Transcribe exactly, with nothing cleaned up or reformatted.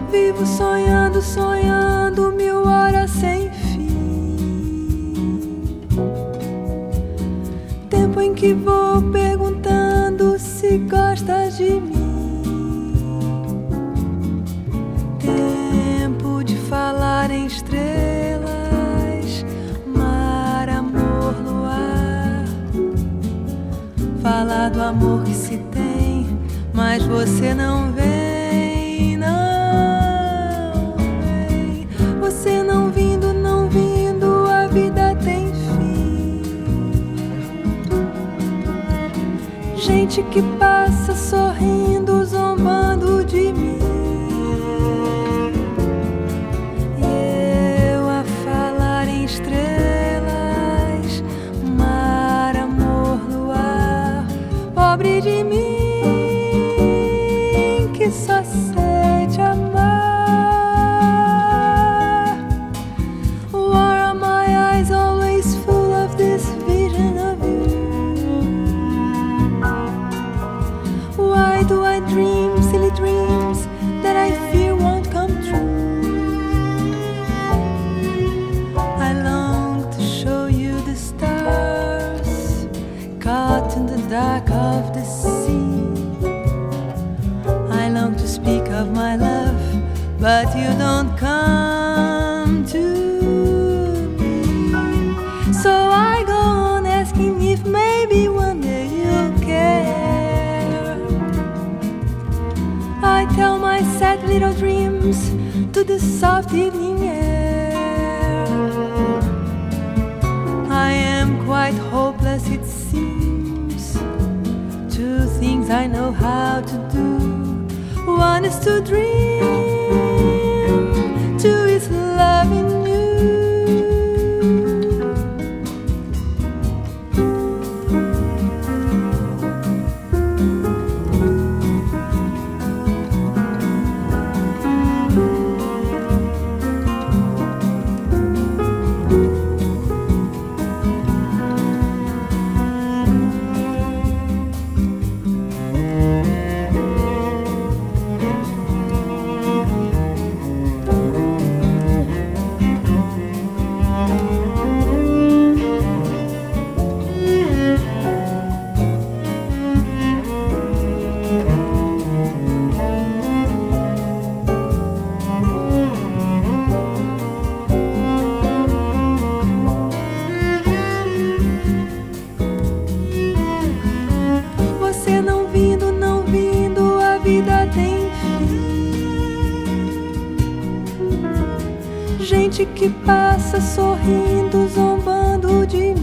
Vivo sonhando, sonhando mil horas sem fim. Tempo em que vou perguntando se gostas de mim. Tempo de falar em estrelas, mar, amor, luar. Falar do amor que se tem, mas você não vem, não vem. Você não vindo, não vindo, a vida tem fim. Gente que passa sorrindo, zombando de mim. E eu a falar em estrelas, mar, amor, luar. Pobre de mim, que só sei te amar. Why are my eyes always full of this vision of you? Why do I dream silly dreams that I fear won't come true? I long to show you the stars caught in the dark of the sea. I long to speak of my love, but you don't come to me. So I go on asking if maybe one day you'll care. I tell my sad little dreams to the soft evening air. I am quite hopeless, it seems. Two things I know how to do. One is to dream, two is loving you. Você não vindo, não vindo, a vida tem fim. Gente que passa sorrindo, zombando de mim.